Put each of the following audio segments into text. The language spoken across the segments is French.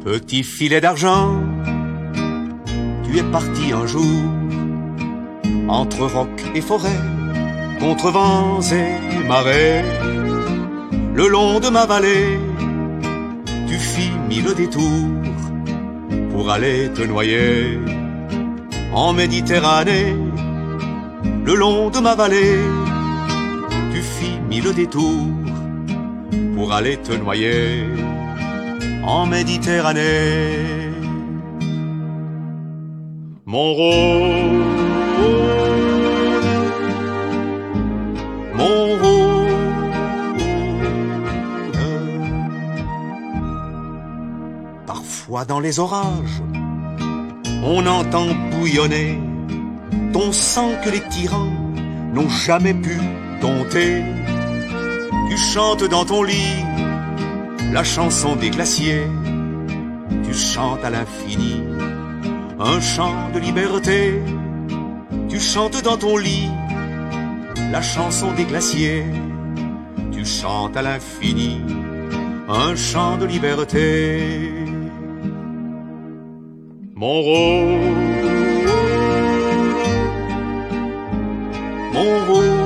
Petit filet d'argent, tu es parti un jour, entre rocs et forêts, contre vents et marées. Le long de ma vallée, tu fis mille détours pour aller te noyer en Méditerranée. Le long de ma vallée, tu fis mille détours pour aller te noyer en Méditerranée. Mon rôle, mon rôle, parfois dans les orages, on entend bouillonner ton sang que les tyrans n'ont jamais pu dompter. Tu chantes dans ton lit la chanson des glaciers, tu chantes à l'infini un chant de liberté. Tu chantes dans ton lit la chanson des glaciers, tu chantes à l'infini un chant de liberté. Mon rôle, mon rôle,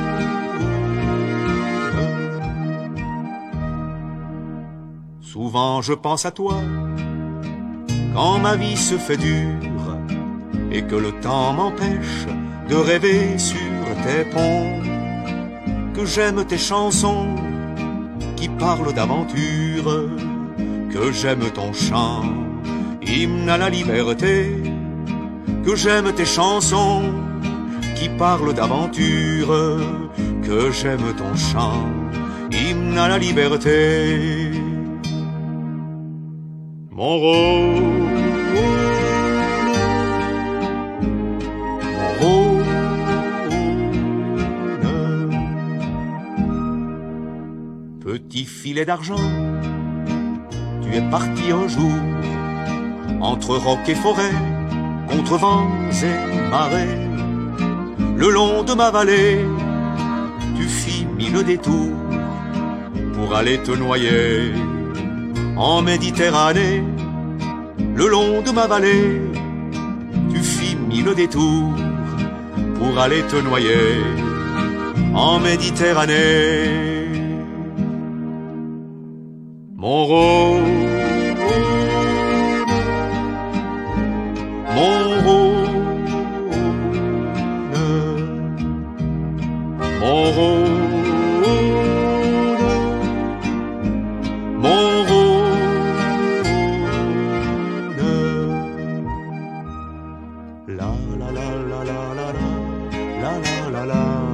souvent je pense à toi quand ma vie se fait dure et que le temps m'empêche de rêver sur tes ponts, que j'aime tes chansons qui parlent d'aventure, que j'aime ton chant, hymne à la liberté, que j'aime tes chansons qui parlent d'aventure, que j'aime ton chant, hymne à la liberté. Mon rôle, mon rôle, petit filet d'argent, tu es parti un jour, entre rocs et forêts, contre vents et marées. Le long de ma vallée, tu fis mille détours pour aller te noyer en Méditerranée. Le long de ma vallée, tu fis mille détours pour aller te noyer en Méditerranée. Mon rôle, mon rôle, mon rôle, mon rôle, la la la la la la la la la la.